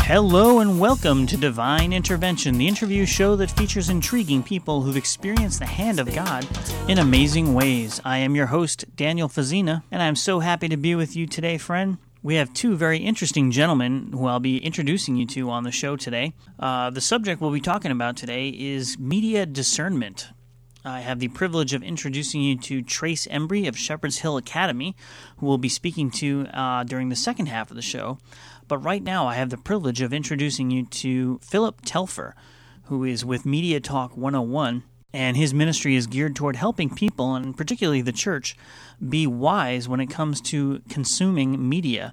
Hello and welcome to Divine Intervention, the interview show that features intriguing people who've experienced the hand of God in amazing ways. I am your host, Daniel Fazina, and I'm so happy to be with you today, friend. We have two very interesting gentlemen who I'll be introducing you to on the show today. The subject we'll be talking about today is media discernment. I have the privilege of introducing you to Trace Embry of Shepherd's Hill Academy, who we'll be speaking to during the second half of the show. But right now, I have the privilege of introducing you to Philip Telfer, who is with Media Talk 101, and his ministry is geared toward helping people, and particularly the church, be wise when it comes to consuming media.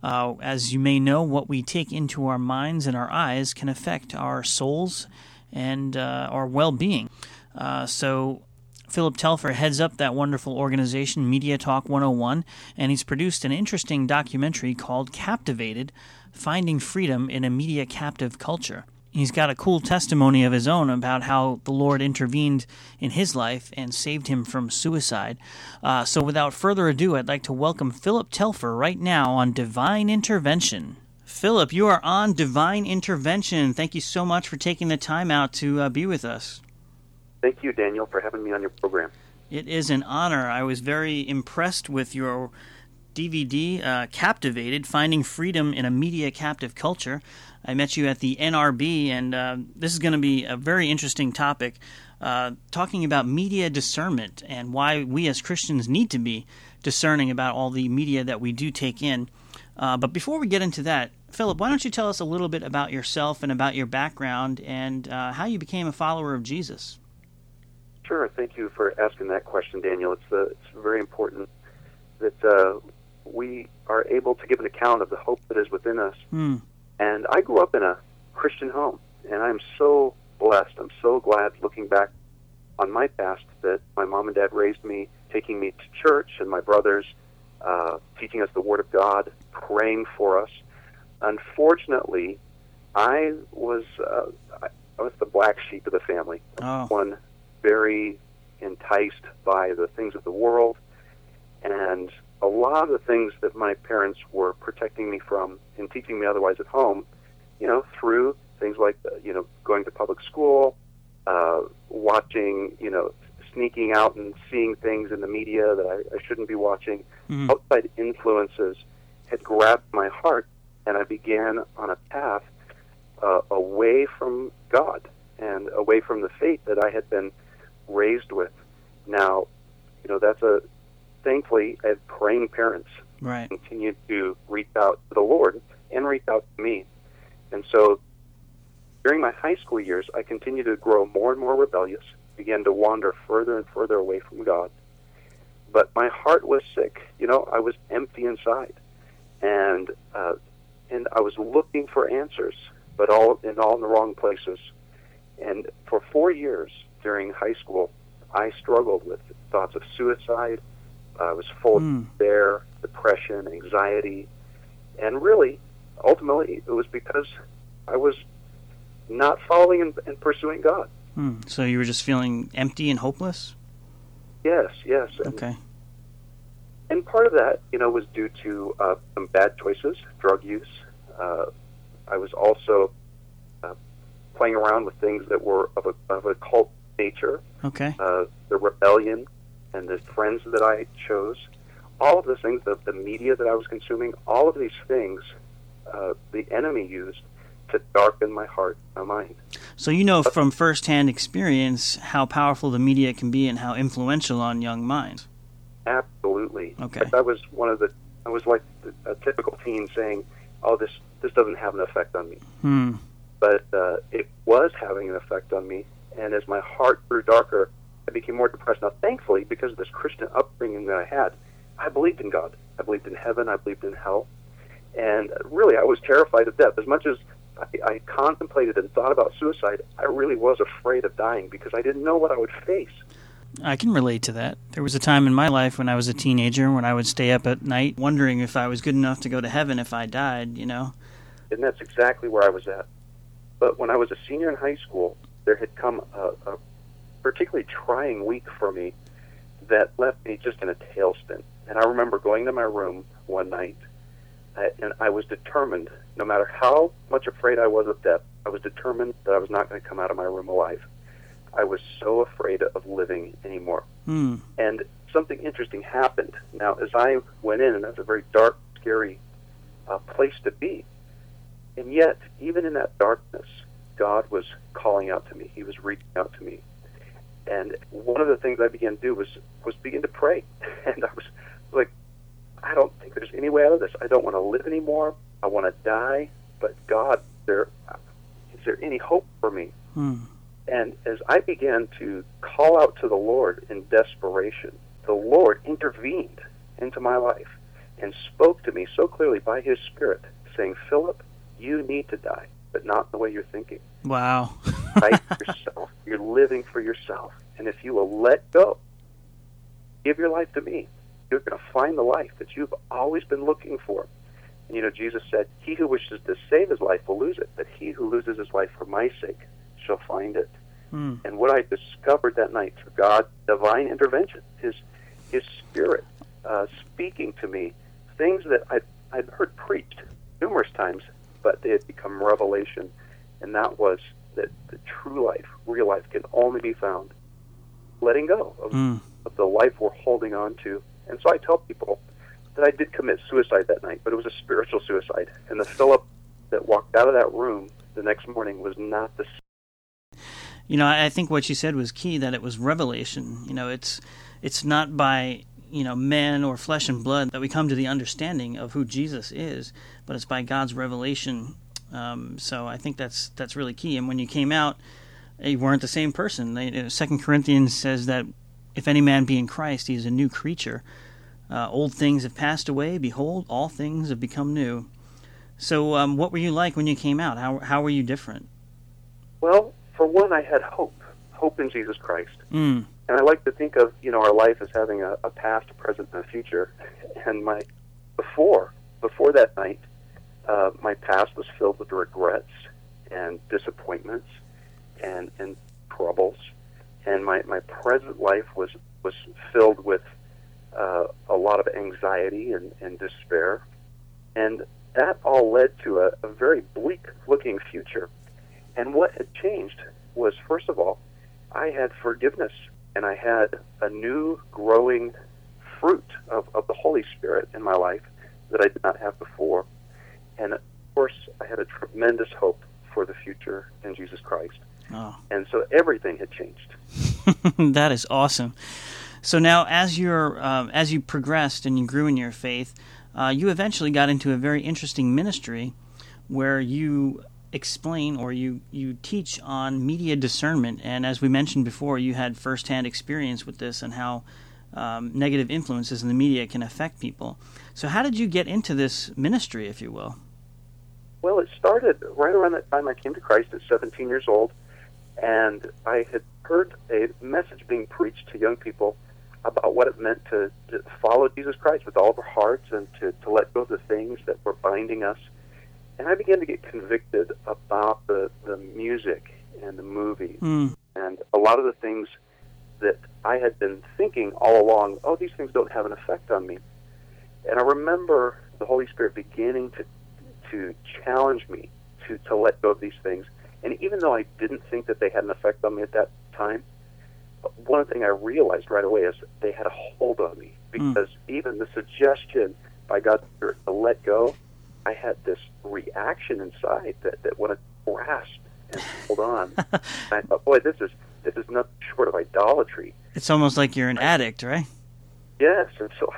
As you may know, what we take into our minds and our eyes can affect our souls and our well-being. So Philip Telfer heads up that wonderful organization, Media Talk 101, and he's produced an interesting documentary called Captivated, Finding Freedom in a Media Captive Culture. He's got a cool testimony of his own about how the Lord intervened in his life and saved him from suicide. So without further ado, I'd like to welcome Philip Telfer right now on Divine Intervention. Philip, you are on Divine Intervention. Thank you so much for taking the time out to be with us. Thank you, Daniel, for having me on your program. It is an honor. I was very impressed with your DVD, Captivated, Finding Freedom in a Media Captive Culture. I met you at the NRB, and this is going to be a very interesting topic, talking about media discernment and why we as Christians need to be discerning about all the media that we do take in. But before we get into that, Philip, why don't you tell us a little bit about yourself and about your background and how you became a follower of Jesus? Sure. Thank you for asking that question, Daniel. It's very important that we are able to give an account of the hope that is within us. And I grew up in a Christian home, and I'm so blessed. I'm so glad, looking back on my past, that my mom and dad raised me, taking me to church, and my brothers teaching us the Word of God, praying for us. Unfortunately, I was the black sheep of the family. One very enticed by the things of the world, and a lot of the things that my parents were protecting me from and teaching me otherwise at home, through things like, going to public school, watching, sneaking out and seeing things in the media that I shouldn't be watching. Outside influences had grabbed my heart, and I began on a path away from God and away from the faith that I had been raised with. Now, thankfully, I had praying parents. Right. Continued to reach out to the Lord and reach out to me. And so during my high school years, I continued to grow more and more rebellious, began to wander further and further away from God. But my heart was sick. I was empty inside. And I was looking for answers, but all in the wrong places. And for 4 years during high school, I struggled with thoughts of suicide. I was full of despair, depression, anxiety, and really, ultimately, it was because I was not following and pursuing God. So you were just feeling empty and hopeless? Yes. Okay. And part of that, was due to some bad choices, drug use. I was also playing around with things that were of a cult nature. Okay. The rebellion and the friends that I chose, all of the things, the media that I was consuming, all of these things, the enemy used to darken my heart, my mind. So from firsthand experience how powerful the media can be and how influential on young minds. Absolutely. Okay. I was like a typical teen saying, "Oh, this doesn't have an effect on me." But it was having an effect on me, and as my heart grew darker, I became more depressed. Now, thankfully, because of this Christian upbringing that I had, I believed in God. I believed in heaven. I believed in hell. And really, I was terrified of death. As much as I contemplated and thought about suicide, I really was afraid of dying because I didn't know what I would face. I can relate to that. There was a time in my life when I was a teenager when I would stay up at night wondering if I was good enough to go to heaven if I died, And that's exactly where I was at. But when I was a senior in high school, there had come a particularly trying week for me that left me just in a tailspin. And I remember going to my room one night And I was determined, no matter how much afraid I was of death, I was determined that I was not going to come out of my room alive. I was so afraid of living anymore. And something interesting happened. Now, as I went in, and that's a very dark, scary place to be, and yet, even in that darkness, God was calling out to me. He was reaching out to me. And one of the things I began to do was begin to pray. And I was like, I don't think there's any way out of this. I don't want to live anymore. I want to die. But God, is there any hope for me? And as I began to call out to the Lord in desperation, the Lord intervened into my life and spoke to me so clearly by His Spirit, saying, Philip, you need to die, but not the way you're thinking. Wow. Fight yourself. You're living for yourself. And if you will let go, give your life to me, you're going to find the life that you've always been looking for. And, you know, Jesus said, he who wishes to save his life will lose it, but he who loses his life for my sake shall find it. And what I discovered that night through God's divine intervention, His Spirit speaking to me, things that I'd heard preached numerous times, but they had become revelation, and that was that the true life, real life, can only be found letting go of the life we're holding on to. And so I tell people that I did commit suicide that night, but it was a spiritual suicide. And the Philip that walked out of that room the next morning was not the same. You know, I think what you said was key, that it was revelation. You know, it's not by, men or flesh and blood that we come to the understanding of who Jesus is, but it's by God's revelation. So I think that's really key. And when you came out, you weren't the same person. 2 Corinthians says that if any man be in Christ, he is a new creature. Old things have passed away. Behold, all things have become new. So what were you like when you came out? How were you different? Well, for one, I had hope in Jesus Christ. And I like to think of, our life as having a past, a present, and a future. And before that night, my past was filled with regrets and disappointments and troubles. And my present life was filled with a lot of anxiety and despair. And that all led to a very bleak-looking future. And what had changed was, first of all, I had forgiveness, and I had a new growing fruit of the Holy Spirit in my life that I did not have before. And, of course, I had a tremendous hope for the future in Jesus Christ. Oh. And so everything had changed. That is awesome. So now, as you progressed and you grew in your faith, you eventually got into a very interesting ministry where you explain or you teach on media discernment. And as we mentioned before, you had firsthand experience with this and how negative influences in the media can affect people. So how did you get into this ministry, if you will? Well, it started right around that time I came to Christ at 17 years old, and I had heard a message being preached to young people about what it meant to follow Jesus Christ with all of our hearts and to let go of the things that were binding us. And I began to get convicted about the music and the movies and a lot of the things that I had been thinking all along, these things don't have an effect on me. And I remember the Holy Spirit beginning to challenge me to let go of these things. And even though I didn't think that they had an effect on me at that time, one thing I realized right away is they had a hold on me, because even the suggestion by God's Spirit to let go, I had this reaction inside that wanted to grasp and hold on. And I thought, boy, this is nothing short of idolatry. It's almost like you're an addict, right? Yes, and so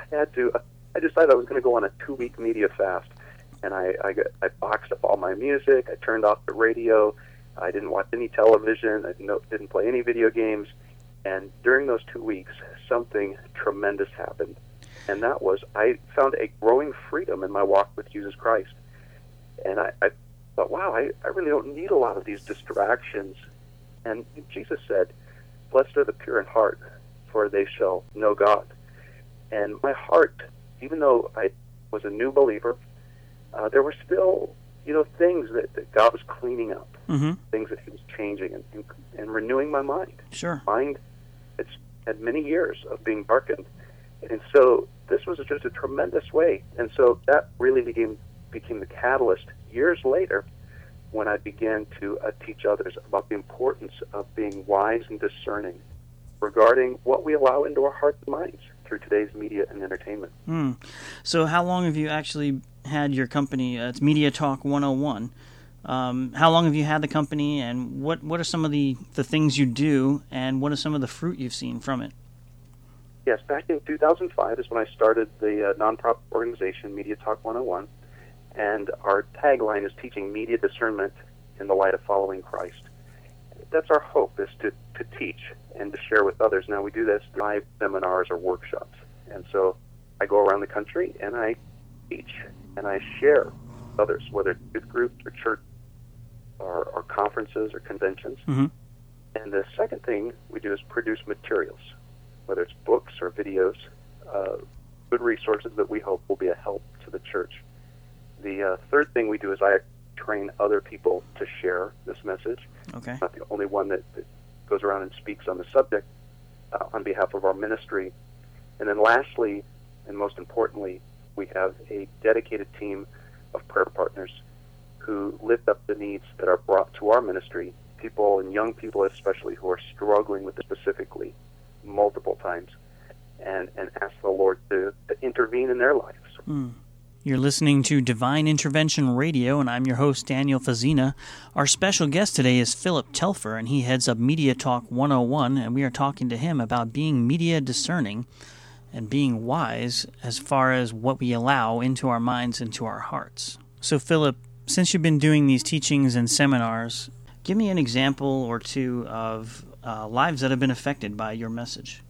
I decided I was going to go on a 2-week media fast, and I boxed up all my music. I turned off the radio. I didn't watch any television. I didn't play any video games. And during those 2 weeks, something tremendous happened. And that was, I found a growing freedom in my walk with Jesus Christ. And I thought, wow, I really don't need a lot of these distractions. And Jesus said, blessed are the pure in heart, for they shall know God. And my heart, even though I was a new believer, there were still, things that God was cleaning up, things that He was changing and renewing my mind. Sure. Mind, it's had many years of being darkened. And so this was just a tremendous way. And so that really became became the catalyst years later when I began to teach others about the importance of being wise and discerning regarding what we allow into our hearts and minds through today's media and entertainment. So how long have you actually had your company? It's Media Talk 101. How long have you had the company, and what are some of the things you do, and what are some of the fruit you've seen from it? Yes, back in 2005 is when I started the nonprofit organization Media Talk 101, and our tagline is teaching media discernment in the light of following Christ. That's our hope, is to teach and to share with others. Now, we do this through live seminars or workshops, and so I go around the country and I teach and I share with others, whether it's youth groups or church or conferences or conventions. Mm-hmm. And the second thing we do is produce materials, whether it's books or videos, good resources that we hope will be a help to the church. The third thing we do is I train other people to share this message. Okay. I'm not the only one that goes around and speaks on the subject on behalf of our ministry. And then lastly, and most importantly, we have a dedicated team of prayer partners who lift up the needs that are brought to our ministry, people and young people especially who are struggling with it specifically multiple times, and ask the Lord to intervene in their lives. You're listening to Divine Intervention Radio, and I'm your host, Daniel Fazina. Our special guest today is Philip Telfer, and he heads up Media Talk 101, and we are talking to him about being media discerning and being wise as far as what we allow into our minds and to our hearts. So, Philip, since you've been doing these teachings and seminars, give me an example or two of lives that have been affected by your message.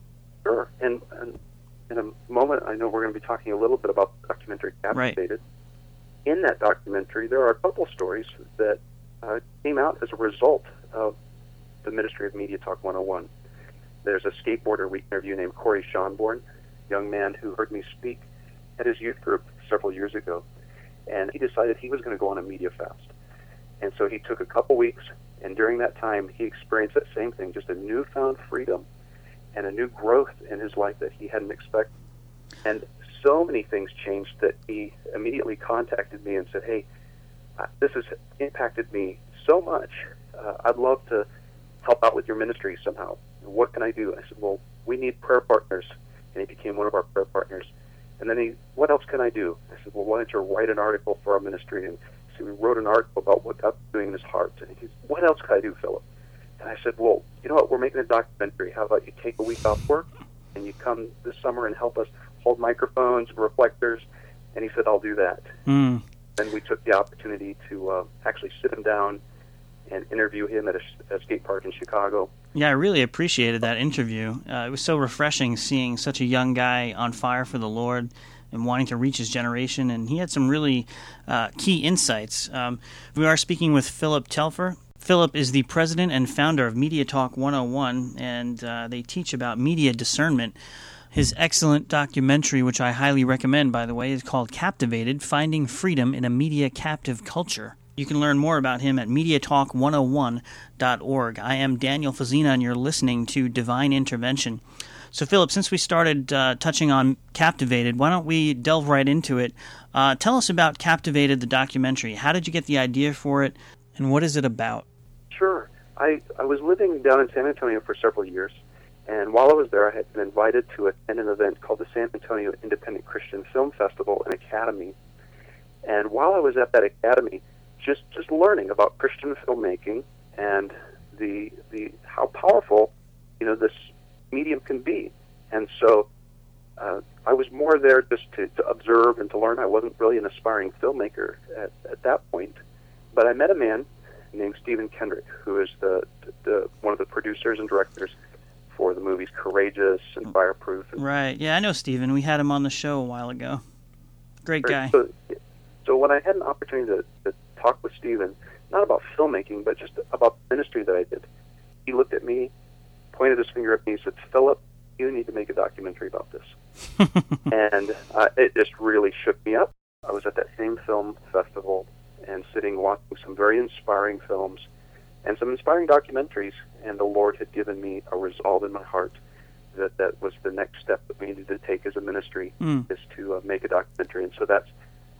Sure. And in a moment, I know we're going to be talking a little bit about the documentary Captivated. Right. In that documentary, there are a couple of stories that came out as a result of the ministry of Media Talk 101. There's a skateboarder we interview named Corey Schonborn, a young man who heard me speak at his youth group several years ago, and he decided he was going to go on a media fast. And so he took a couple weeks, and during that time, he experienced that same thing, just a newfound freedom and a new growth in his life that he hadn't expected. And so many things changed that he immediately contacted me and said, hey, this has impacted me so much. I'd love to help out with your ministry somehow. What can I do? I said, well, we need prayer partners. And he became one of our prayer partners. And then what else can I do? I said, well, why don't you write an article for our ministry? And so we wrote an article about what God's doing in his heart. And he said, what else can I do, Philip? And I said, well, you know what, we're making a documentary. How about you take a week off work and you come this summer and help us hold microphones, reflectors? And he said, I'll do that. Then we took the opportunity to actually sit him down and interview him at a skate park in Chicago. Yeah, I really appreciated that interview. It was so refreshing seeing such a young guy on fire for the Lord and wanting to reach his generation, and he had some really key insights. We are speaking with Philip Telfer. Philip is the president and founder of Media Talk 101, and they teach about media discernment. His excellent documentary, which I highly recommend, by the way, is called Captivated, Finding Freedom in a Media Captive Culture. You can learn more about him at MediaTalk101.org. I am Daniel Fazina, and you're listening to Divine Intervention. So, Philip, since we started touching on Captivated, why don't we delve right into it? Tell us about Captivated, the documentary. How did you get the idea for it, and what is it about? Sure. I was living down in San Antonio for several years, and while I was there, I had been invited to attend an event called the San Antonio Independent Christian Film Festival and Academy. And while I was at that academy, just learning about Christian filmmaking and the how powerful this medium can be. And so I was more there just to observe and to learn. I wasn't really an aspiring filmmaker at that point, but I met a man named Stephen Kendrick, who is the one of the producers and directors for the movies Courageous and Fireproof. Right. Yeah, I know Stephen. We had him on the show a while ago. Great guy. So when I had an opportunity to talk with Stephen, not about filmmaking, but just about the ministry that I did, he looked at me, pointed his finger at me, and said, Philip, you need to make a documentary about this. And it just really shook me up. I was at that same film festival and sitting watching some very inspiring films and some inspiring documentaries, and the Lord had given me a resolve in my heart that was the next step that we needed to take as a ministry, is to make a documentary. And so that's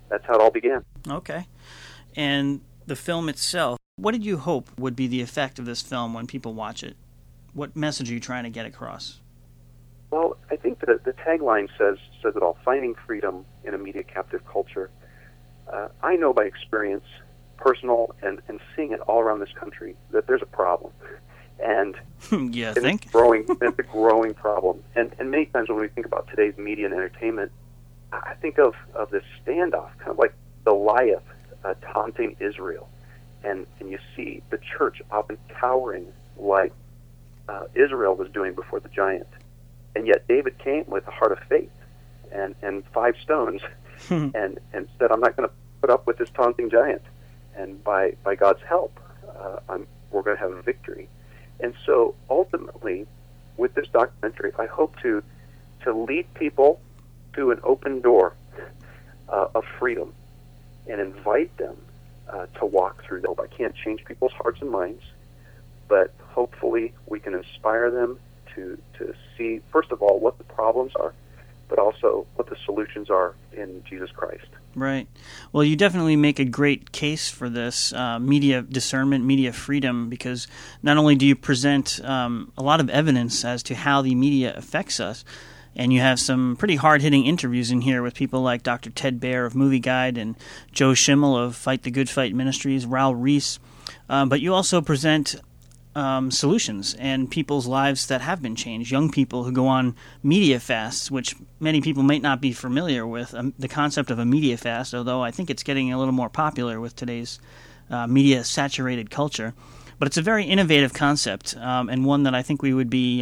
that's how it all began. Okay. And the film itself, what did you hope would be the effect of this film when people watch it? What message are you trying to get across? Well, I think that the tagline says it all, finding freedom in a media captive culture. I know by experience, personal, and seeing it all around this country, that there's a problem. And yeah, it's a growing problem. And many times when we think about today's media and entertainment, I think of this standoff, kind of like Goliath taunting Israel. And you see the church often cowering like Israel was doing before the giant. And yet David came with a heart of faith and 5 stones and said, I'm not going to put up with this taunting giant. And by God's help, we're going to have a victory. And so ultimately, with this documentary, I hope to lead people to an open door of freedom and invite them to walk through that. I can't change people's hearts and minds, but hopefully we can inspire them to see, first of all, what the problems are, but also what the solutions are in Jesus Christ. Right. Well, you definitely make a great case for this media discernment, media freedom, because not only do you present a lot of evidence as to how the media affects us, and you have some pretty hard-hitting interviews in here with people like Dr. Ted Baer of Movie Guide and Joe Schimmel of Fight the Good Fight Ministries, Raul Reese, but you also present solutions and people's lives that have been changed, young people who go on media fasts, which many people might not be familiar with, the concept of a media fast, although I think it's getting a little more popular with today's media-saturated culture. But it's a very innovative concept, and one that I think we would be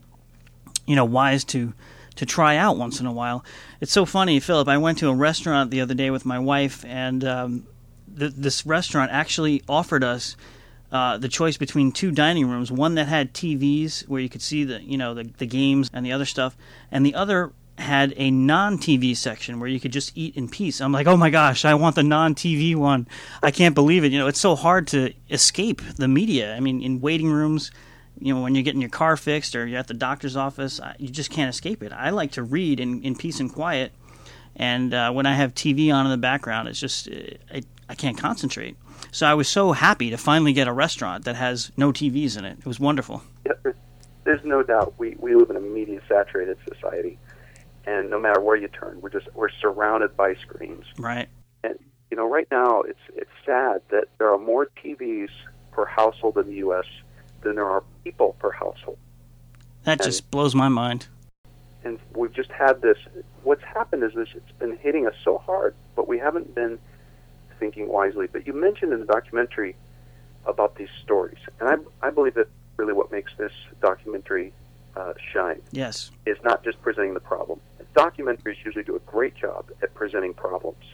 wise to try out once in a while. It's so funny, Philip, I went to a restaurant the other day with my wife, and this restaurant actually offered us the choice between 2 dining rooms, one that had TVs where you could see the games and the other stuff, and the other had a non-TV section where you could just eat in peace. I'm like, oh my gosh, I want the non-TV one. I can't believe it. It's so hard to escape the media. I mean, in waiting rooms, when you're getting your car fixed or you're at the doctor's office, you just can't escape it. I like to read in peace and quiet, and when I have TV on in the background, it's just I can't concentrate. So I was so happy to finally get a restaurant that has no TVs in it. It was wonderful. Yeah, there's no doubt we live in a media-saturated society, and no matter where you turn, we're surrounded by screens. Right. And right now it's sad that there are more TVs per household in the U.S. than there are people per household. That just blows my mind. And we've just had this. What's happened is it's been hitting us so hard, but we haven't been thinking wisely. But you mentioned in the documentary about these stories, and I believe that really what makes this documentary shine. Yes, is not just presenting the problem. Documentaries usually do a great job at presenting problems,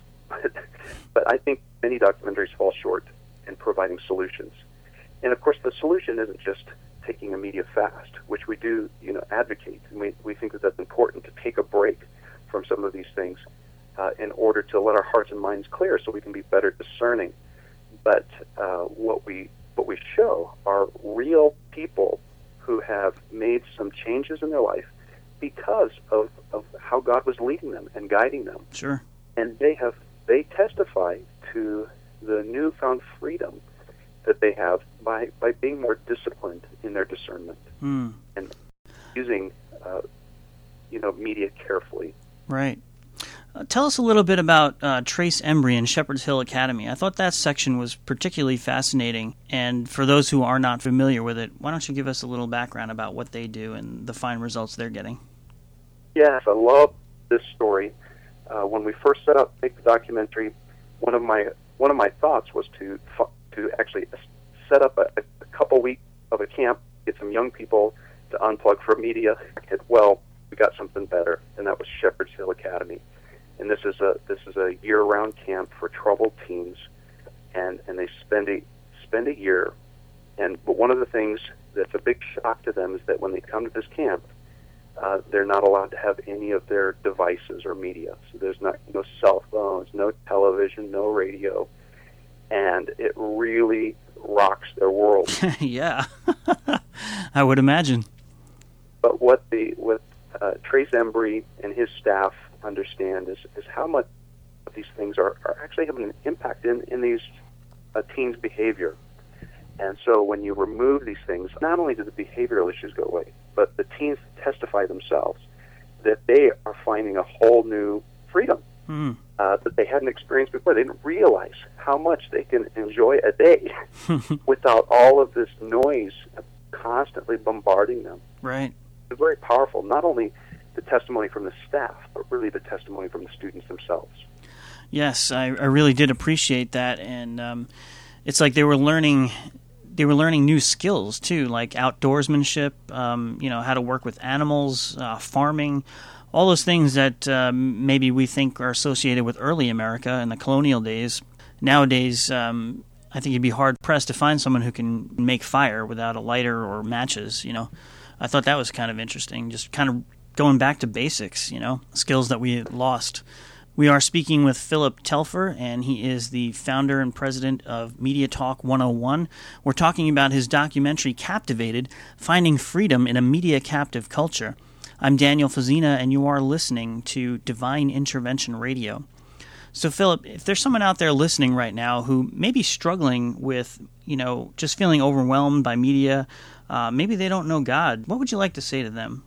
but I think many documentaries fall short in providing solutions. And of course, the solution isn't just taking a media fast, which we do, advocate, and we think that that's important to take a break from some of these things in order to let our hearts and minds clear, so we can be better discerning. But what we show are real people who have made some changes in their life because of how God was leading them and guiding them. Sure. And they testify to the newfound freedom that they have by being more disciplined in their discernment and using media carefully. Right. Tell us a little bit about Trace Embry and Shepherd's Hill Academy. I thought that section was particularly fascinating, and for those who are not familiar with it, why don't you give us a little background about what they do and the fine results they're getting? Yes, I love this story. When we first set out to make the documentary, one of my thoughts was to actually set up a couple weeks of a camp, get some young people to unplug from media. Well, we got something better, and that was Shepherd's Hill Academy. And this is a year-round camp for troubled teens, and they spend a year. But one of the things that's a big shock to them is that when they come to this camp, they're not allowed to have any of their devices or media. So there's no cell phones, no television, no radio, and it really rocks their world. Yeah, I would imagine. But what Trace Embry and his staff understand is how much these things are actually having an impact in these teens' behavior. And so when you remove these things, not only do the behavioral issues go away, but the teens testify themselves that they are finding a whole new freedom that they hadn't experienced before. They didn't realize how much they can enjoy a day without all of this noise constantly bombarding them. Right. It's very powerful, not only the testimony from the staff, but really the testimony from the students themselves. Yes, I really did appreciate that, and it's like they were learning new skills too, like outdoorsmanship, how to work with animals, farming, all those things that maybe we think are associated with early America in the colonial days. Nowadays, I think you'd be hard-pressed to find someone who can make fire without a lighter or matches, I thought that was kind of interesting, just kind of going back to basics, skills that we had lost. We are speaking with Philip Telfer, and he is the founder and president of Media Talk 101. We're talking about his documentary, Captivated, Finding Freedom in a Media Captive Culture. I'm Daniel Fazina, and you are listening to Divine Intervention Radio. So, Philip, if there's someone out there listening right now who may be struggling with, just feeling overwhelmed by media, maybe they don't know God, what would you like to say to them?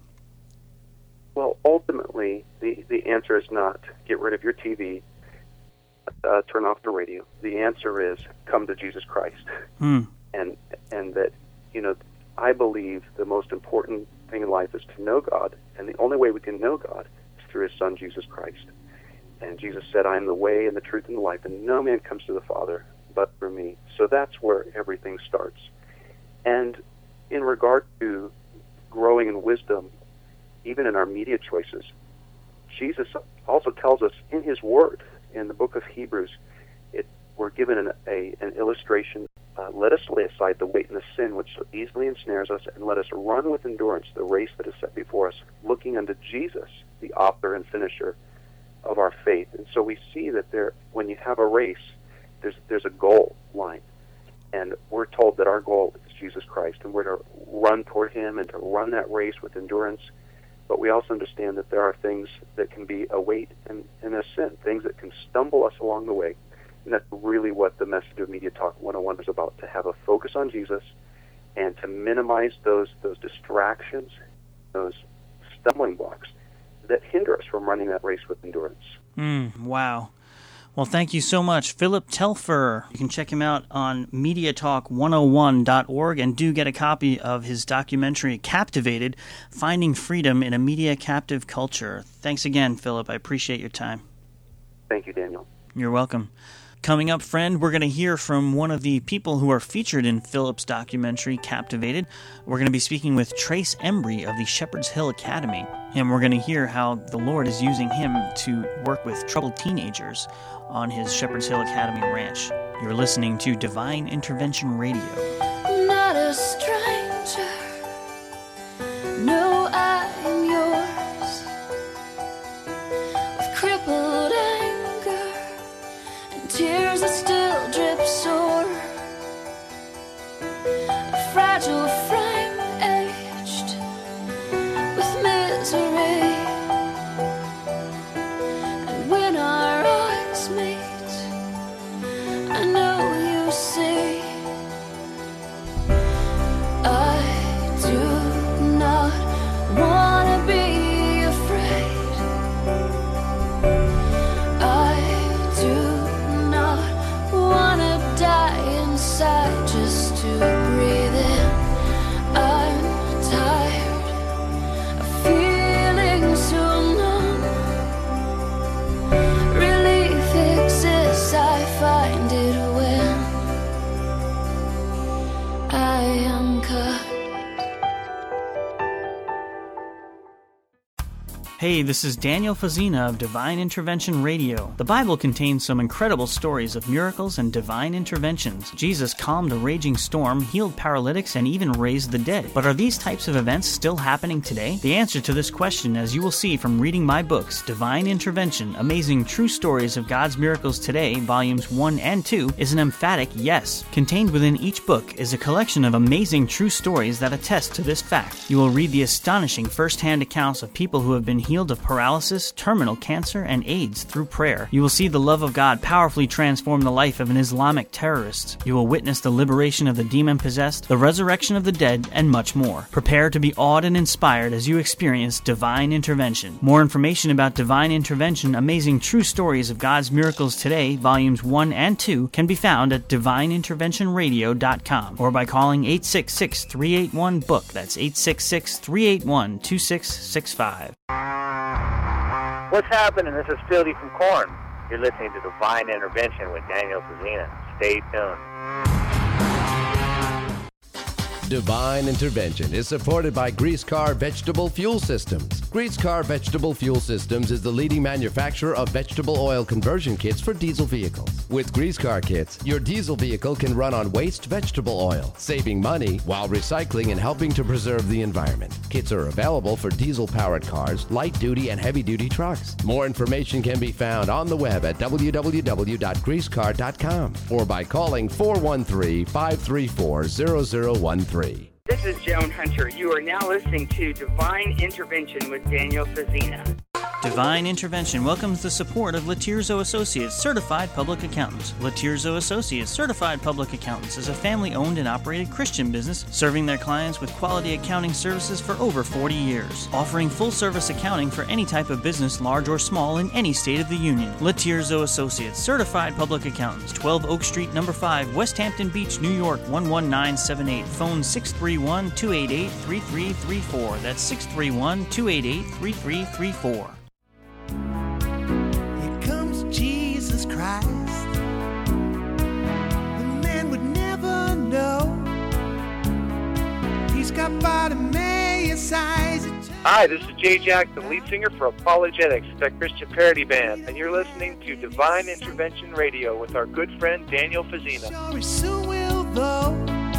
Well, ultimately, the answer is not get rid of your TV, turn off the radio. The answer is come to Jesus Christ. And that, I believe the most important thing in life is to know God, and the only way we can know God is through His Son, Jesus Christ. And Jesus said, I am the way and the truth and the life, and no man comes to the Father but through me. So that's where everything starts. And in regard to growing in wisdom, even in our media choices, Jesus also tells us in His Word, in the book of Hebrews, we're given an illustration. Let us lay aside the weight and the sin which so easily ensnares us, and let us run with endurance the race that is set before us, looking unto Jesus, the author and finisher of our faith. And so we see that when you have a race, there's a goal line. And we're told that our goal is Jesus Christ, and we're to run toward Him and to run that race with endurance. But we also understand that there are things that can be a weight and a sin, things that can stumble us along the way. And that's really what the message of Media Talk 101 is about, to have a focus on Jesus and to minimize those distractions, those stumbling blocks that hinder us from running that race with endurance. Wow. Well, thank you so much, Philip Telfer. You can check him out on MediaTalk101.org, and do get a copy of his documentary, Captivated, Finding Freedom in a Media Captive Culture. Thanks again, Philip. I appreciate your time. Thank you, Daniel. You're welcome. Coming up, friend, we're going to hear from one of the people who are featured in Philip's documentary, Captivated. We're going to be speaking with Trace Embry of the Shepherd's Hill Academy, and we're going to hear how the Lord is using him to work with troubled teenagers on his Shepherd's Hill Academy ranch. You're listening to Divine Intervention Radio. Not a stranger, no, I am yours, with crippled anger and tears that still drip sore, a fragile frame aged with misery, and when our eyes meet, I know you see. I do not want to be afraid. I do not want to die inside just to breathe in. I'm tired of feeling so numb. Relief exists, I find it when I am cut. Hey, this is Daniel Fazina of Divine Intervention Radio. The Bible contains some incredible stories of miracles and divine interventions. Jesus calmed a raging storm, healed paralytics, and even raised the dead. But are these types of events still happening today? The answer to this question, as you will see from reading my books, Divine Intervention, Amazing True Stories of God's Miracles Today, Volumes 1 and 2, is an emphatic yes. Contained within each book is a collection of amazing true stories that attest to this fact. You will read the astonishing first-hand accounts of people who have been healed of paralysis, terminal cancer, and AIDS through prayer. You will see the love of God powerfully transform the life of an Islamic terrorist. You will witness the liberation of the demon-possessed, the resurrection of the dead, and much more. Prepare to be awed and inspired as you experience Divine Intervention. More information about Divine Intervention, Amazing True Stories of God's Miracles Today, Volumes 1 and 2, can be found at divineinterventionradio.com or by calling 866-381-BOOK. That's 866-381-2665. What's happening? This is Fieldy from Korn. You're listening to Divine Intervention with Daniel Fazina. Stay tuned. Divine Intervention is supported by Grease Car Vegetable Fuel Systems. Grease Car Vegetable Fuel Systems is the leading manufacturer of vegetable oil conversion kits for diesel vehicles. With Grease Car kits, your diesel vehicle can run on waste vegetable oil, saving money while recycling and helping to preserve the environment. Kits are available for diesel-powered cars, light-duty and heavy-duty trucks. More information can be found on the web at www.greasecar.com or by calling 413-534-0013. This is Joan Hunter. You are now listening to Divine Intervention with Daniel Fazina. Divine Intervention welcomes the support of Latirzo Associates, Certified Public Accountants. Latirzo Associates, Certified Public Accountants is a family-owned and operated Christian business serving their clients with quality accounting services for over 40 years, offering full-service accounting for any type of business, large or small, in any state of the union. Latirzo Associates, Certified Public Accountants, 12 Oak Street, No. 5, West Hampton Beach, New York, 11978. Phone 631-288-3334. That's 631-288-3334. Jesus Christ, the man would never know. He's got Bartimaeus eyes. Hi, this is Jay Jack, the lead singer for Apologetics, that Christian parody band, and you're listening to Divine Intervention Radio with our good friend Daniel Fazina. Sure he soon will, though.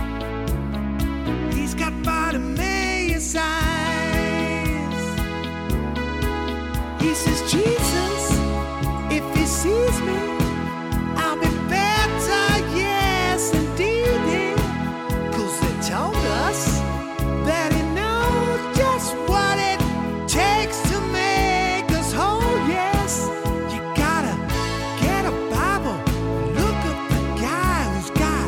He's got Bartimaeus eyes. He says, Jesus, if he sees me, I'll be better, yes, indeed. 'Cause they told us that he knows just what it takes to make us whole, yes. You gotta get a Bible, look up the guy who's got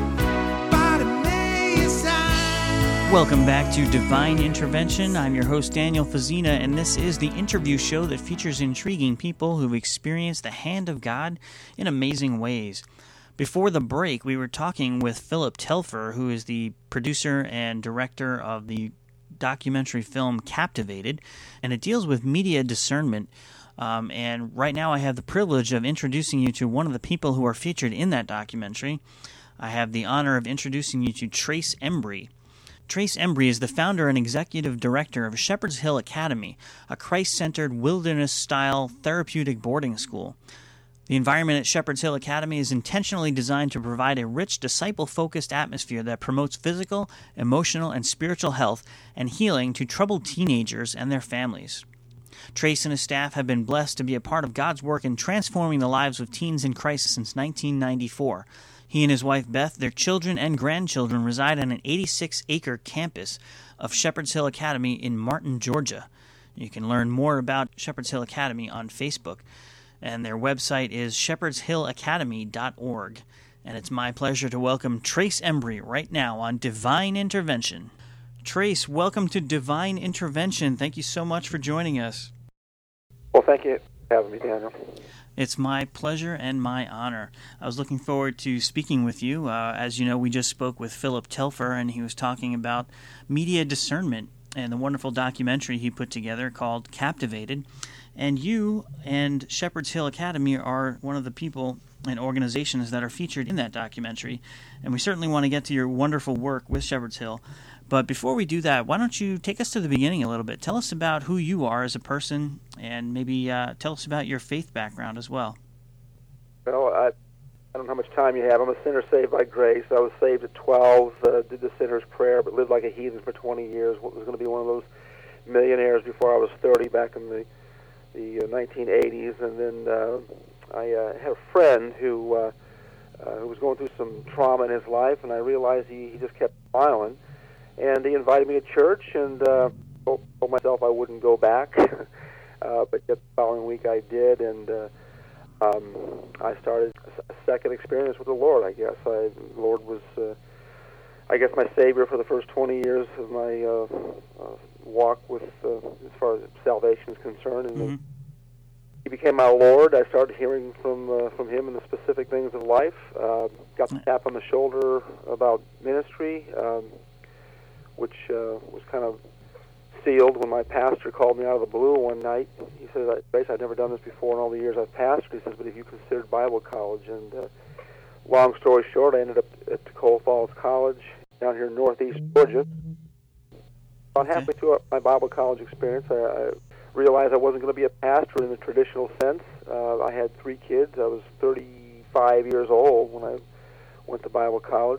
Bartimaeus eyes. Welcome back to Divine Intervention. I'm your host, Daniel Fazina, and this is the interview show that features intriguing people who've experienced the hand of God in amazing ways. Before the break, we were talking with Philip Telfer, who is the producer and director of the documentary film Captivated, and it deals with media discernment. And right now I have the privilege of introducing you to one of the people who are featured in that documentary. I have the honor of introducing you to Trace Embry. Trace Embry is the founder and executive director of Shepherd's Hill Academy, a Christ-centered, wilderness-style therapeutic boarding school. The environment at Shepherd's Hill Academy is intentionally designed to provide a rich, disciple-focused atmosphere that promotes physical, emotional, and spiritual health and healing to troubled teenagers and their families. Trace and his staff have been blessed to be a part of God's work in transforming the lives of teens in crisis since 1994. He and his wife Beth, their children and grandchildren reside on an 86-acre campus of Shepherd's Hill Academy in Martin, Georgia. You can learn more about Shepherd's Hill Academy on Facebook, and their website is shepherdshillacademy.org. And it's my pleasure to welcome Trace Embry right now on Divine Intervention. Trace, welcome to Divine Intervention. Thank you so much for joining us. Well, thank you for having me, Daniel. It's my pleasure and my honor. I was looking forward to speaking with you. As you know, we just spoke with Philip Telfer, and he was talking about media discernment and the wonderful documentary he put together called Captivated. And you and Shepherd's Hill Academy are one of the people and organizations that are featured in that documentary. And we certainly want to get to your wonderful work with Shepherd's Hill. But before we do that, why don't you take us to the beginning a little bit? Tell us about who you are as a person, and maybe tell us about your faith background as well. Well, I don't know how much time you have. I'm a sinner saved by grace. I was saved at 12, did the sinner's prayer, but lived like a heathen for 20 years. Was going to be one of those millionaires before I was 30 back in the 1980s. And then I had a friend who was going through some trauma in his life, and I realized he just kept smiling. And he invited me to church, and told myself I wouldn't go back. but yet the following week I did, and I started a second experience with the Lord, I guess. The Lord was, I guess, my Savior for the first 20 years of my walk with, as far as salvation is concerned, and He became my Lord. I started hearing from Him in the specific things of life. Got the tap on the shoulder about ministry, which was kind of sealed when my pastor called me out of the blue one night. He said, basically, I'd never done this before in all the years I've pastored. He says, but have you considered Bible college? And long story short, I ended up at Toccoa Falls College down here in northeast Georgia. About halfway through my Bible college experience, I realized I wasn't going to be a pastor in the traditional sense. I had 3 kids. I was 35 years old when I went to Bible college.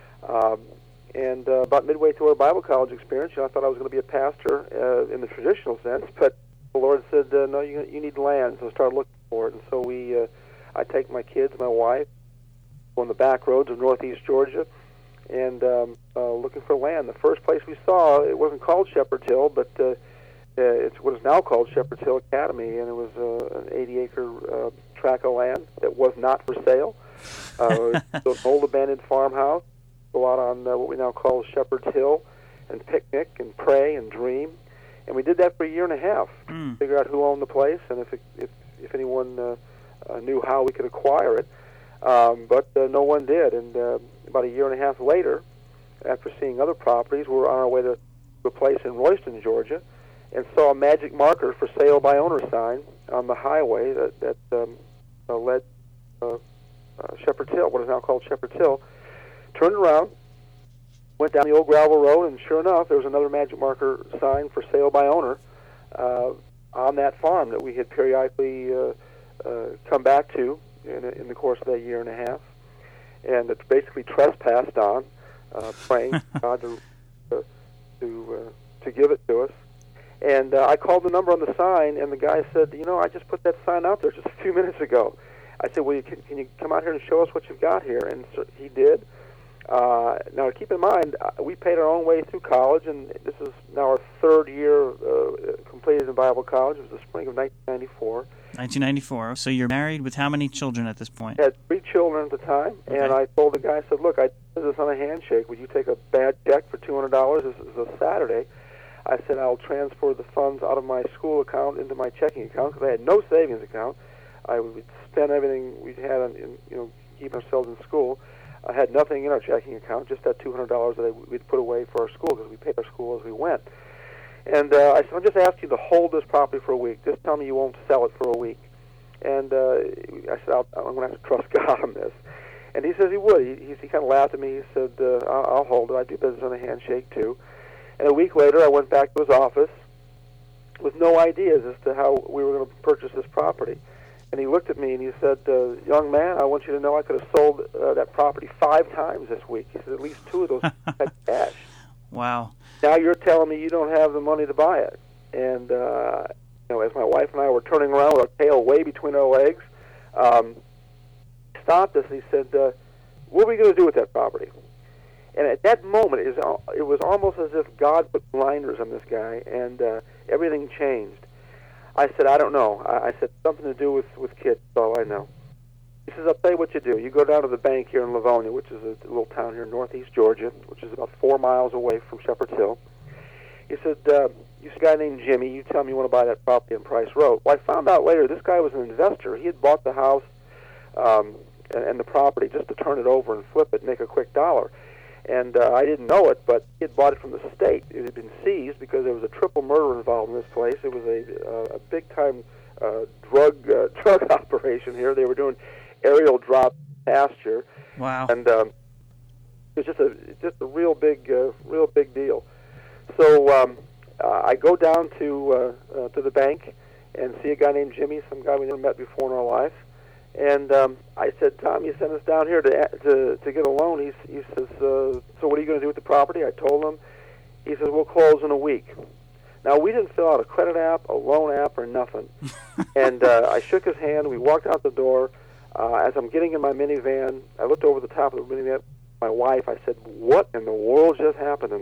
And about midway through our Bible college experience, I thought I was going to be a pastor in the traditional sense, but the Lord said, no, you need land, so I started looking for it. And so I take my kids, my wife, on the back roads of northeast Georgia, and looking for land. The first place we saw, it wasn't called Shepherd's Hill, but it's what is now called Shepherd's Hill Academy, and it was an 80-acre tract of land that was not for sale. It was an old abandoned farmhouse. Go out on what we now call Shepherd's Hill and picnic and pray and dream. And we did that for a year and a half. Figure out who owned the place and if anyone knew how we could acquire it. But no one did. And about a year and a half later, after seeing other properties, we were on our way to a place in Royston, Georgia, and saw a magic marker for sale by owner sign on the highway that led Shepherd's Hill, what is now called Shepherd's Hill. Turned around, went down the old gravel road, and sure enough, there was another magic marker sign for sale by owner on that farm that we had periodically come back to in the course of that year and a half. And it's basically trespassed on, praying God to give it to us. And I called the number on the sign, and the guy said, I just put that sign out there just a few minutes ago. I said, well, can you come out here and show us what you've got here? And so he did. Now, keep in mind, we paid our own way through college, and this is now our 3rd year completed in Bible college. It was the spring of 1994. 1994. So you're married with how many children at this point? I had 3 children at the time, and I told the guy, I said, look, I did this on a handshake. Would you take a bad check for $200? This is a Saturday. I said, I'll transfer the funds out of my school account into my checking account because I had no savings account. I would spend everything we had on, keeping ourselves in school. I had nothing in our checking account, just that $200 that we'd put away for our school because we paid our school as we went. And I said, I'll just ask you to hold this property for a week. Just tell me you won't sell it for a week. And I said, I'm going to have to trust God on this. And he says he would. He kind of laughed at me. He said, I'll hold it. I do business on a handshake, too. And a week later, I went back to his office with no ideas as to how we were going to purchase this property. And he looked at me and he said, young man, I want you to know I could have sold that property 5 times this week. He said, at least 2 of those had cash. Wow. Now you're telling me you don't have the money to buy it. And, as my wife and I were turning around with our tail way between our legs, stopped us and he said, what are we going to do with that property? And at that moment, it was almost as if God put blinders on this guy, and everything changed. I said, I don't know. I said, something to do with kids, that's all I know. He says, I'll tell you what you do. You go down to the bank here in Livonia, which is a little town here in northeast Georgia, which is about 4 miles away from Shepherd's Hill. He said, you see a guy named Jimmy. You tell me you want to buy that property on Price Road. Well, I found out later this guy was an investor. He had bought the house and the property just to turn it over and flip it and make a quick dollar. And I didn't know it, but he had bought it from the state. It had been seized because there was a triple murder involved in this place. It was a big-time drug operation here. They were doing aerial drop pasture. Wow! And it was just a real big deal. So I go down to the bank and see a guy named Jimmy, some guy we never met before in our life. And I said, Tom, you sent us down here to get a loan. He says, so what are you going to do with the property? I told him. He says, we'll close in a week. Now, we didn't fill out a credit app, a loan app, or nothing. And I shook his hand. We walked out the door. As I'm getting in my minivan, I looked over the top of the minivan. My wife, I said, what in the world just happened in there?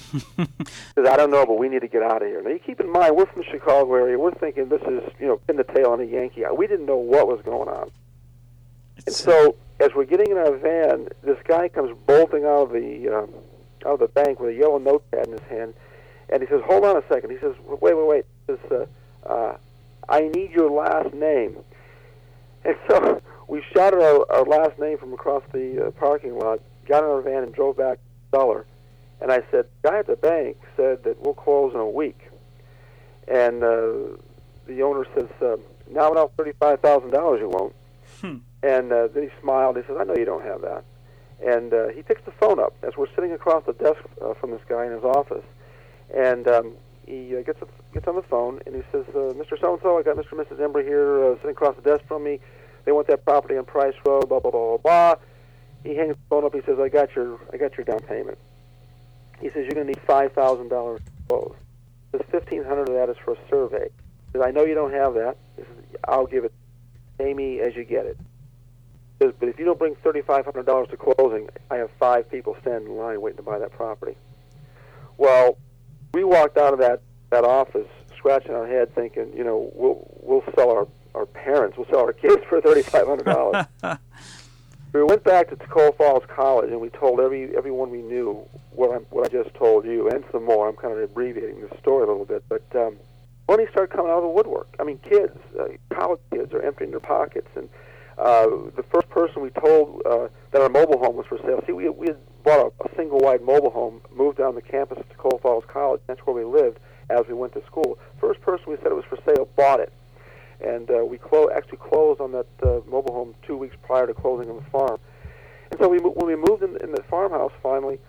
Says, I don't know, but we need to get out of here. Now, you keep in mind, we're from the Chicago area. We're thinking this is, pin the tail on a Yankee. We didn't know what was going on. And so, as we're getting in our van, this guy comes bolting out of the bank with a yellow notepad in his hand, and he says, hold on a second. He says, wait. He says, I need your last name. And so we shouted our last name from across the parking lot, got in our van, and drove back to the cellar. And I said, the guy at the bank said that we'll close in a week. And the owner says, now $35,000 you won't. And then he smiled. He says, I know you don't have that. And he picks the phone up as we're sitting across the desk from this guy in his office. And he gets on the phone, and he says, Mr. So-and-so, I got Mr. and Mrs. Embry here sitting across the desk from me. They want that property on Price Road, blah, blah, blah, blah, blah. He hangs the phone up. He says, I got your down payment. He says, you're going to need $5,000 to close. He says, $1,500 of that is for a survey. He says, I know you don't have that. He says, I'll give it. Pay me as you get it. He says, but if you don't bring $3,500 to closing, I have 5 people standing in line waiting to buy that property. Well, we walked out of that office scratching our head thinking, we'll sell our parents, we'll sell our kids for $3,500. We went back to Tacoma Falls College, and we told everyone we knew what I just told you, and some more. I'm kind of abbreviating the story a little bit, but money started coming out of the woodwork. I mean, kids, college kids are emptying their pockets, and the first person we told that our mobile home was for sale. See, we had bought a single-wide mobable home, moved down the campus of Tacoma Falls College. That's where we lived as we went to school. First person we said it was for sale bought it. And we actually closed on that mobile home 2 weeks prior to closing on the farm. And so when we moved in the farmhouse finally,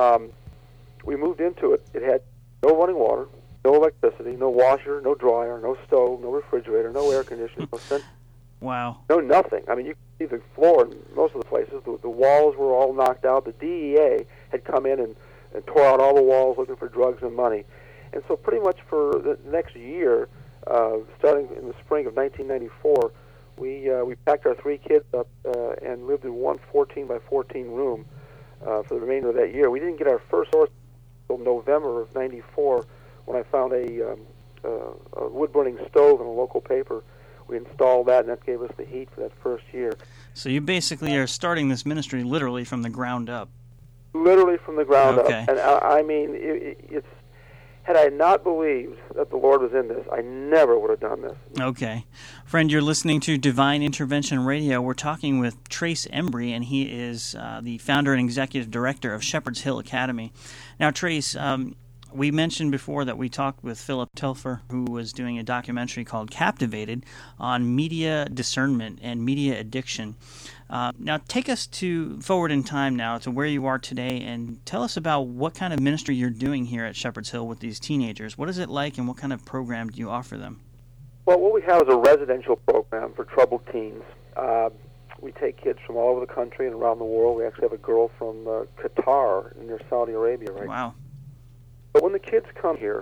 we moved into it. It had no running water, no electricity, no washer, no dryer, no stove, no refrigerator, no air conditioning, no scent. Wow. No, nothing. I mean, you could see the floor in most of the places. The walls were all knocked out. The DEA had come in and tore out all the walls looking for drugs and money. And so pretty much for the next year, starting in the spring of 1994, we packed our 3 kids up and lived in one 14-by-14 room for the remainder of that year. We didn't get our first source until November of '94 when I found a wood-burning stove in a local paper. We installed that, and that gave us the heat for that first year. So you basically are starting this ministry literally from the ground up. Literally from the ground Okay. up. And I mean, it's... Had I not believed that the Lord was in this, I never would have done this. Okay. Friend, you're listening to Divine Intervention Radio. We're talking with Trace Embry, and he is the founder and executive director of Shepherd's Hill Academy. Now, Trace, we mentioned before that we talked with Philip Telfer, who was doing a documentary called Captivated on media discernment and media addiction. Now, take us forward in time now to where you are today, and tell us about what kind of ministry you're doing here at Shepherd's Hill with these teenagers. What is it like, and what kind of program do you offer them? Well, what we have is a residential program for troubled teens. We take kids from all over the country and around the world. We actually have a girl from Qatar near Saudi Arabia right now. Wow. But when the kids come here,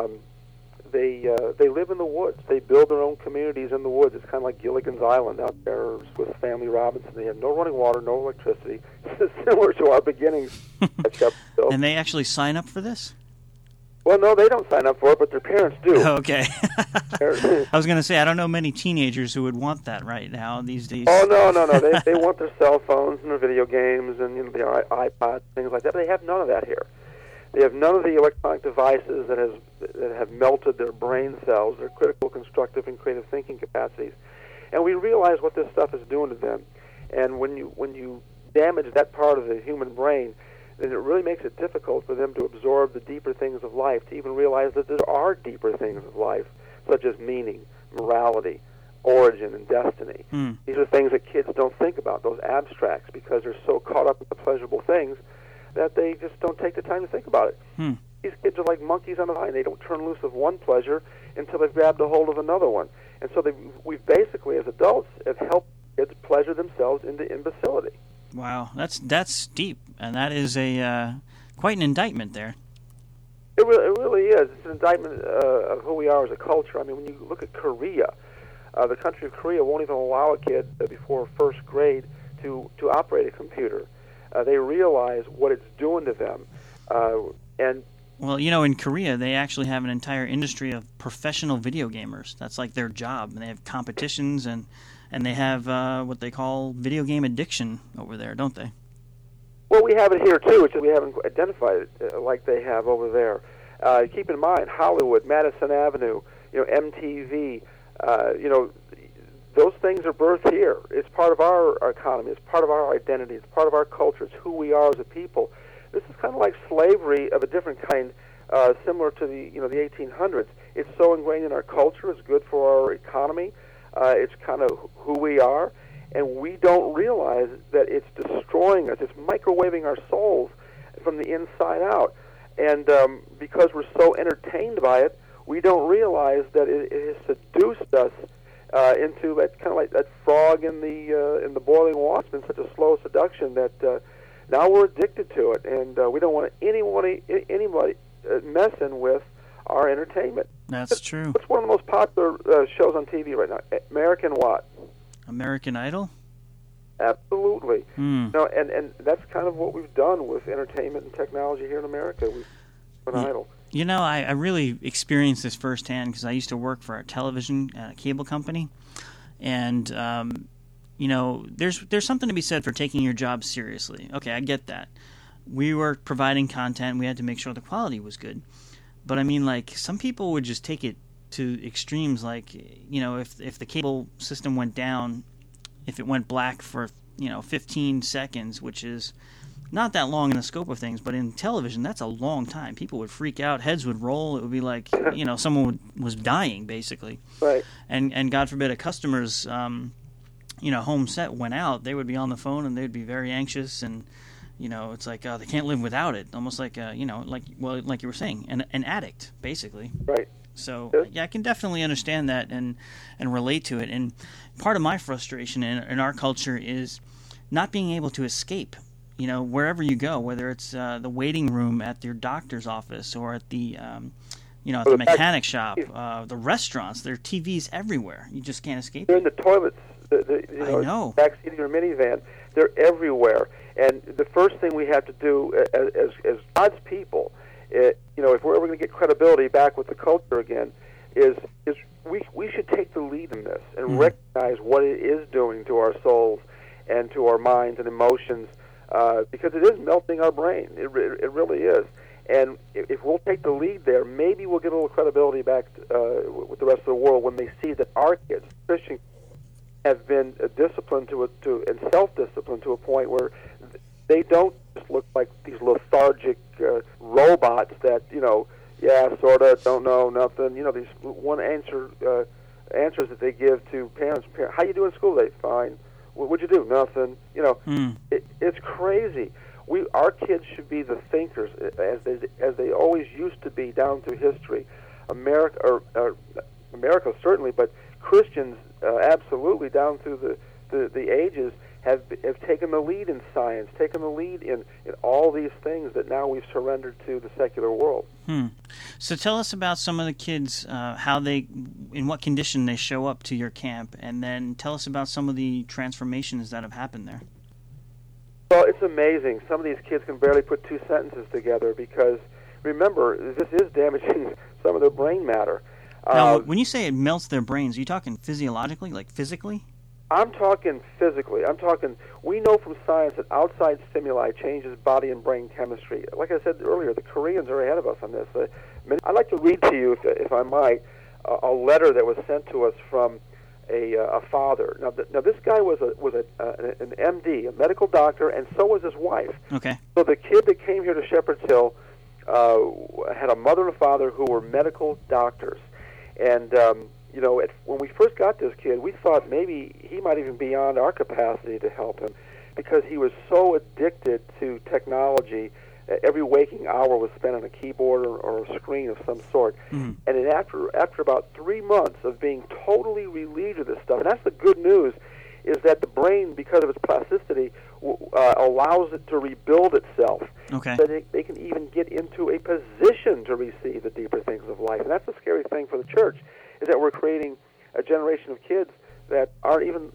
they live in the woods. They build their own communities in the woods. It's kind of like Gilligan's Island out there with Family Robinson. They have no running water, no electricity. It's similar to our beginnings at Shepherd's Hill. And they actually sign up for this? Well, no, they don't sign up for it, but their parents do. Okay. I was going to say, I don't know many teenagers who would want that right now these days. Oh, no. They want their cell phones and their video games and their iPods, things like that. But they have none of that here. They have none of the electronic devices that have melted their brain cells, their critical, constructive, and creative thinking capacities. And we realize what this stuff is doing to them. And when you damage that part of the human brain, then it really makes it difficult for them to absorb the deeper things of life, to even realize that there are deeper things of life, such as meaning, morality, origin, and destiny. These are things that kids don't think about, those abstracts, because they're so caught up in the pleasurable things that they just don't take the time to think about it. These kids are like monkeys on a vine. They don't turn loose of one pleasure until they've grabbed a hold of another one. And so we've basically, as adults, have helped kids pleasure themselves into imbecility. Wow, that's deep, and that is quite an indictment there. It really is. It's an indictment of who we are as a culture. I mean, when you look at Korea, the country of Korea won't even allow a kid before first grade to operate a computer. They realize what it's doing to them, and Well, in Korea, they actually have an entire industry of professional video gamers. That's like their job. And they have competitions, and they have what they call video game addiction over there, don't they? Well, we have it here, too. It's just we haven't identified it like they have over there. Keep in mind, Hollywood, Madison Avenue, MTV, those things are birthed here. It's part of our economy. It's part of our identity. It's part of our culture. It's who we are as a people. This is kind of like slavery of a different kind, similar to the 1800s. It's so ingrained in our culture. It's good for our economy. It's kind of who we are, and we don't realize that it's destroying us. It's microwaving our souls from the inside out. And because we're so entertained by it, we don't realize that it has seduced us into that kind of like that frog in the boiling water. It's been such a slow seduction that now we're addicted to it, and we don't want anybody messing with our entertainment. That's true. What's one of the most popular shows on TV right now? American what? American Idol? Absolutely. And that's kind of what we've done with entertainment and technology here in America. We've an Idol. I really experienced this firsthand because I used to work for a television cable company, and there's something to be said for taking your job seriously. Okay, I get that. We were providing content. We had to make sure the quality was good. But I mean, like, some people would just take it to extremes. Like, if the cable system went down, if it went black for 15 seconds, which is not that long in the scope of things, but in television, that's a long time. People would freak out, heads would roll. It would be like, someone was dying, basically. Right. And God forbid a customer's, home set went out, they would be on the phone and they'd be very anxious, and, it's like they can't live without it. Almost like, like you were saying, an addict, basically. Right. So, yeah, I can definitely understand that and relate to it. And part of my frustration in our culture is not being able to escape. Wherever you go, whether it's the waiting room at your doctor's office or at the, at the mechanic shop, the restaurants, there are TVs everywhere. You just can't escape. They're in the toilets. I know. Backseat of your minivan. They're everywhere. And the first thing we have to do as God's people, if we're ever going to get credibility back with the culture again, is we should take the lead in this and recognize what it is doing to our souls and to our minds and emotions. Because it is melting our brain. It really is. And if we'll take the lead there, maybe we'll get a little credibility back with the rest of the world when they see that our kids, Christian, have been disciplined and self-disciplined to a point where they don't just look like these lethargic robots that, sort of, don't know, nothing. These one answers that they give to parents. How you do in school today? Fine. What'd you do? Nothing. It's crazy. Our kids should be the thinkers, as they always used to be down through history. America certainly, but Christians absolutely down through the ages have taken the lead in science, taken the lead in all these things that now we've surrendered to the secular world. So tell us about some of the kids, in what condition they show up to your camp, and then tell us about some of the transformations that have happened there. Well, it's amazing. Some of these kids can barely put two sentences together because, remember, this is damaging some of their brain matter. Now, when you say it melts their brains, are you talking physiologically, like physically? I'm talking physically. We know from science that outside stimuli changes body and brain chemistry. Like I said earlier, the Koreans are ahead of us on this. I'd like to read to you, if I might, a letter that was sent to us from a father. Now this guy was an MD, a medical doctor, and so was his wife. Okay. So the kid that came here to Shepherd's Hill had a mother and a father who were medical doctors. And when we first got this kid, we thought maybe he might even be beyond our capacity to help him because he was so addicted to technology. Every waking hour was spent on a keyboard or a screen of some sort. And then after about 3 months of being totally relieved of this stuff, and that's the good news, is that the brain, because of its plasticity, allows it to rebuild itself. Okay. So they can even get into a position to receive the deeper things of life. And that's the scary thing for the church, is that we're creating a generation of kids that aren't even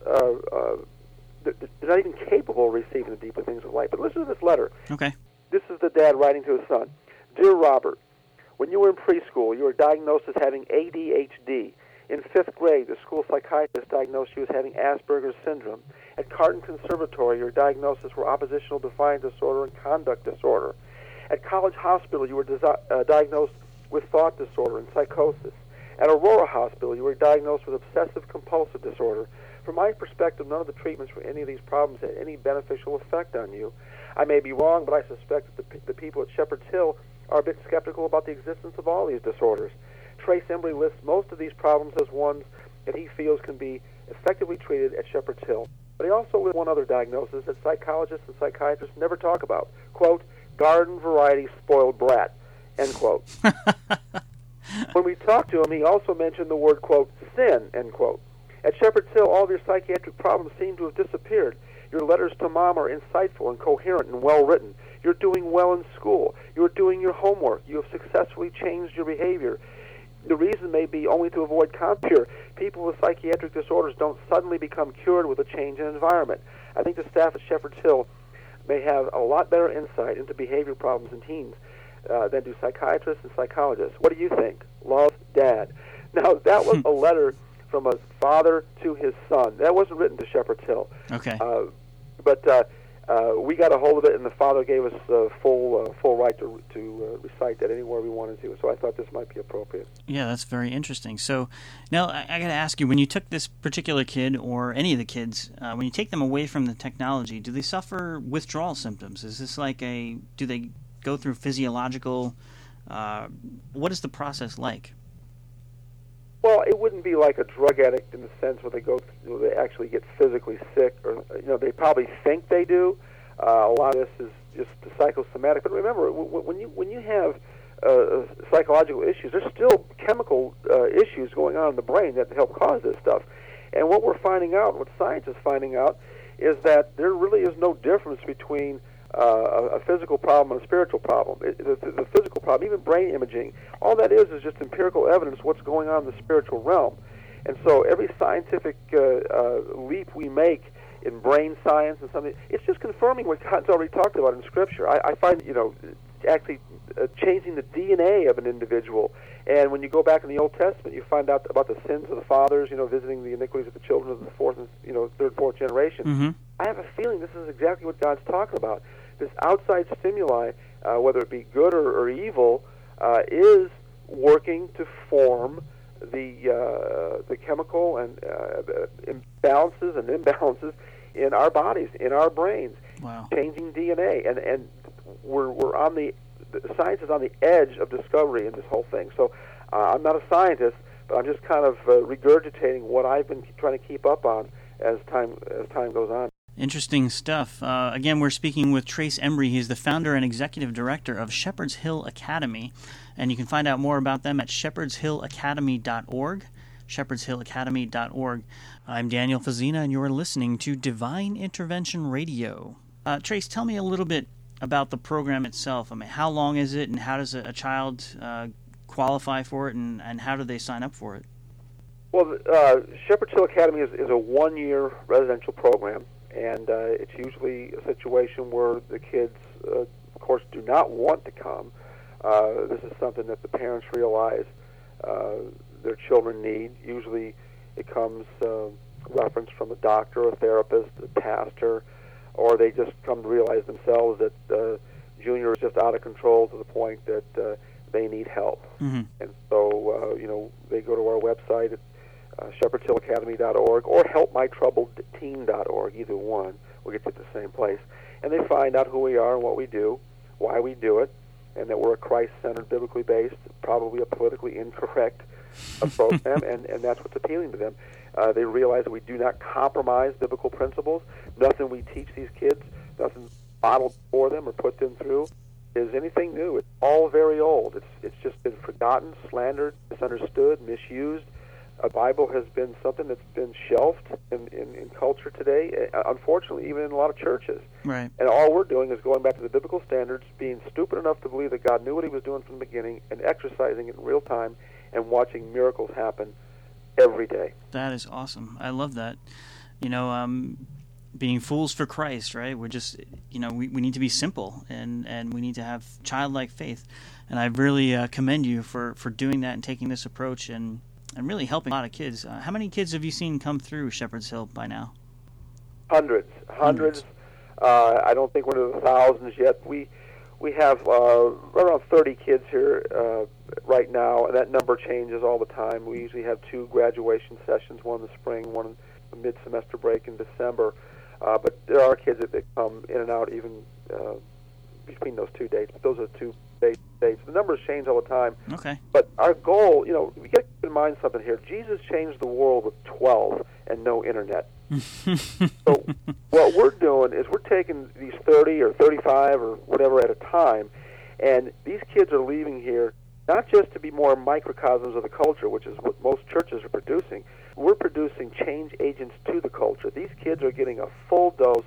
they're not even capable of receiving the deeper things of life. But listen to this letter. Okay. This is the dad writing to his son. Dear Robert, When you were in preschool, you were diagnosed as having ADHD. In 5th grade, the school psychiatrist diagnosed you as having Asperger's syndrome. At Carton Conservatory, your diagnoses were oppositional defiant disorder and conduct disorder. At College Hospital, you were diagnosed with thought disorder and psychosis. At Aurora Hospital, you were diagnosed with obsessive-compulsive disorder. From my perspective, none of the treatments for any of these problems had any beneficial effect on you. I may be wrong, but I suspect that the people at Shepherd's Hill are a bit skeptical about the existence of all these disorders. Trace Embry lists most of these problems as ones that he feels can be effectively treated at Shepherd's Hill. But he also lists one other diagnosis that psychologists and psychiatrists never talk about. Quote, garden variety spoiled brat, end quote. When we talked to him, he also mentioned the word, quote, sin, end quote. At Shepherd's Hill, all of your psychiatric problems seem to have disappeared. Your letters to Mom are insightful and coherent and well-written. You're doing well in school. You're doing your homework. You have successfully changed your behavior. The reason may be only to avoid conflict. People with psychiatric disorders don't suddenly become cured with a change in environment. I think the staff at Shepherd's Hill may have a lot better insight into behavior problems in teens than do psychiatrists and psychologists. What do you think? Love, Dad. Now, that was a letter from a father to his son. That wasn't written to Shepherd's Hill. Okay. But we got a hold of it, and the father gave us full right to recite that anywhere we wanted to. So I thought this might be appropriate. Yeah, that's very interesting. So now I got to ask you, when you took this particular kid or any of the kids, when you take them away from the technology, do they suffer withdrawal symptoms? Is this like do they go through physiological, what is the process like? Well, it wouldn't be like a drug addict in the sense where they actually get physically sick, or they probably think they do. A lot of this is just psychosomatic. But remember, when you have psychological issues, there's still chemical issues going on in the brain that help cause this stuff. And what we're finding out, what science is finding out, is that there really is no difference between a physical problem and a spiritual problem. The physical problem, even brain imaging, all that is just empirical evidence of what's going on in the spiritual realm. And so every scientific leap we make in brain science and something, it's just confirming what God's already talked about in Scripture. I find, actually changing the DNA of an individual. And when you go back in the Old Testament, you find out about the sins of the fathers, visiting the iniquities of the children of the fourth and third, fourth generation. Mm-hmm. I have a feeling this is exactly what God's talking about. This outside stimuli, whether it be good or evil, is working to form the chemical and imbalances and imbalances in our bodies, in our brains, wow. Changing DNA, and we're on the science is on the edge of discovery in this whole thing. So I'm not a scientist, but I'm just kind of regurgitating what I've been trying to keep up on as time goes on. Interesting stuff. Again, we're speaking with Trace Embry. He's the founder and executive director of Shepherd's Hill Academy, and you can find out more about them at shepherdshillacademy.org, shepherdshillacademy.org. I'm Daniel Fazina, and you're listening to Divine Intervention Radio. Trace, tell me a little bit about the program itself. I mean, how long is it, and how does a child qualify for it, and how do they sign up for it? Well, Shepherd's Hill Academy is a one-year residential program. And it's usually a situation where the kids, of course, do not want to come. This is something that the parents realize their children need. Usually it comes reference from a doctor, a therapist, a pastor, or they just come to realize themselves that Junior is just out of control to the point that they need help. Mm-hmm. And so, they go to our website at shepherdshillacademy.org or helpmytroubledteen.org, either one will get to the same place. And they find out who we are and what we do, why we do it, and that we're a Christ-centered, biblically based, probably a politically incorrect program, and that's what's appealing to them. They realize that we do not compromise biblical principles. Nothing we teach these kids, nothing modeled for them or put them through is anything new. It's all very old. It's just been forgotten, slandered, misunderstood, misused. A Bible has been something that's been shelved in culture today, unfortunately, even in a lot of churches. Right. And all we're doing is going back to the biblical standards, being stupid enough to believe that God knew what he was doing from the beginning, and exercising it in real time, and watching miracles happen every day. That is awesome. I love that. being fools for Christ, right? We're just, we need to be simple, and we need to have childlike faith. And I really commend you for doing that and taking this approach and really helping a lot of kids. How many kids have you seen come through Shepherd's Hill by now? Hundreds. I don't think we're in the thousands yet. We have around 30 kids here right now, and that number changes all the time. We usually have 2 graduation sessions, one in the spring, one in the mid-semester break in December. But there are kids that come in and out even between those 2 dates. But those are the 2 dates. The numbers change all the time. Okay. But our goal, we got to keep in mind something here. Jesus changed the world with 12 and no internet. So what we're doing is we're taking these 30 or 35 or whatever at a time, and these kids are leaving here not just to be more microcosms of the culture, which is what most churches are producing. We're producing change agents to the culture. These kids are getting a full dose,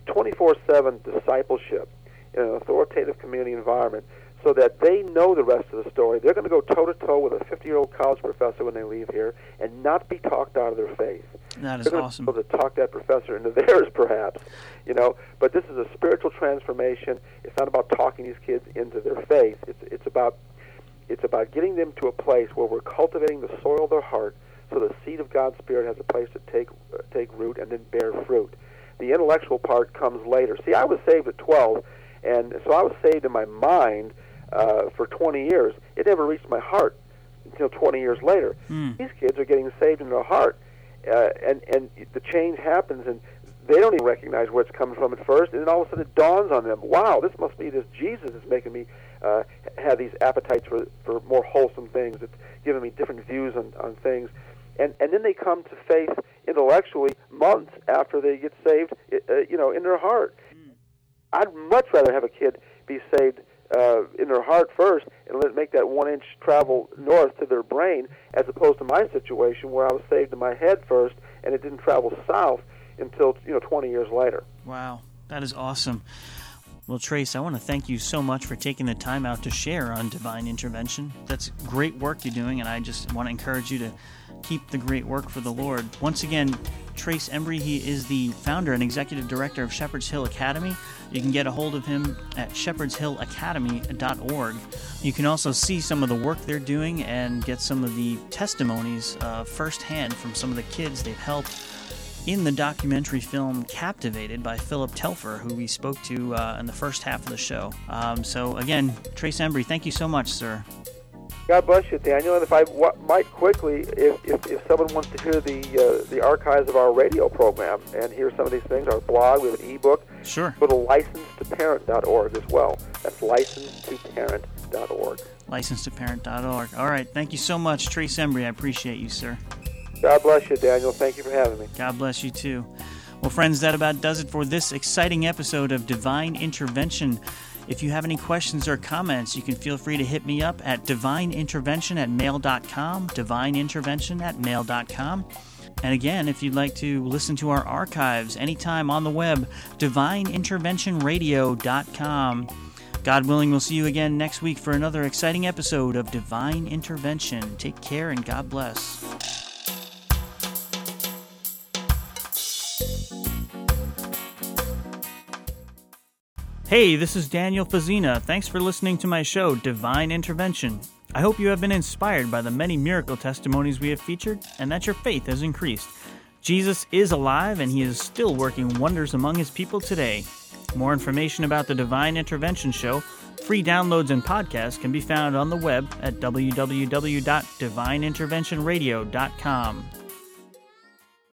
24/7 discipleship in an authoritative community environment so that they know the rest of the story. They're going to go toe-to-toe with a 50-year-old college professor when they leave here and not be talked out of their faith. That is They're awesome. They're going to be able to talk that professor into theirs, perhaps. But this is a spiritual transformation. It's not about talking these kids into their faith. It's about getting them to a place where we're cultivating the soil of their heart so the seed of God's Spirit has a place to take root and then bear fruit. The intellectual part comes later. See, I was saved at 12, and so I was saved in my mind for 20 years. It never reached my heart until 20 years later. These kids are getting saved in their heart, and the change happens, and they don't even recognize where it's coming from at first, and then all of a sudden it dawns on them, wow, this must be this Jesus that's making me have these appetites for more wholesome things. It's giving me different views on things. And then they come to faith intellectually months after they get saved, in their heart. I'd much rather have a kid be saved in their heart first and let it make that 1-inch travel north to their brain, as opposed to my situation where I was saved in my head first and it didn't travel south until 20 years later. Wow, that is awesome. Well, Trace, I want to thank you so much for taking the time out to share on Divine Intervention. That's great work you're doing, and I just want to encourage you to keep the great work for the Lord. Once again, Trace Embry, he is the founder and executive director of Shepherd's Hill Academy. You can get a hold of him at shepherdshillacademy.org. You can also see some of the work they're doing and get some of the testimonies firsthand from some of the kids they've helped in the documentary film Captivated by Philip Telfer, who we spoke to in the first half of the show. So again, Trace Embry, thank you so much, sir. God bless you, Daniel. And if I might quickly, if someone wants to hear the archives of our radio program and hear some of these things, our blog, we have an ebook. Sure. Go to license2parent.org as well. That's license2parent.org. License2parent.org. All right. Thank you so much, Trace Embry. I appreciate you, sir. God bless you, Daniel. Thank you for having me. God bless you, too. Well, friends, that about does it for this exciting episode of Divine Intervention. If you have any questions or comments, you can feel free to hit me up at divineintervention@mail.com, divineintervention@mail.com. And again, if you'd like to listen to our archives anytime on the web, divineinterventionradio.com. God willing, we'll see you again next week for another exciting episode of Divine Intervention. Take care and God bless. Hey, this is Daniel Fazina. Thanks for listening to my show, Divine Intervention. I hope you have been inspired by the many miracle testimonies we have featured and that your faith has increased. Jesus is alive and he is still working wonders among his people today. More information about the Divine Intervention Show, free downloads and podcasts can be found on the web at www.divineinterventionradio.com.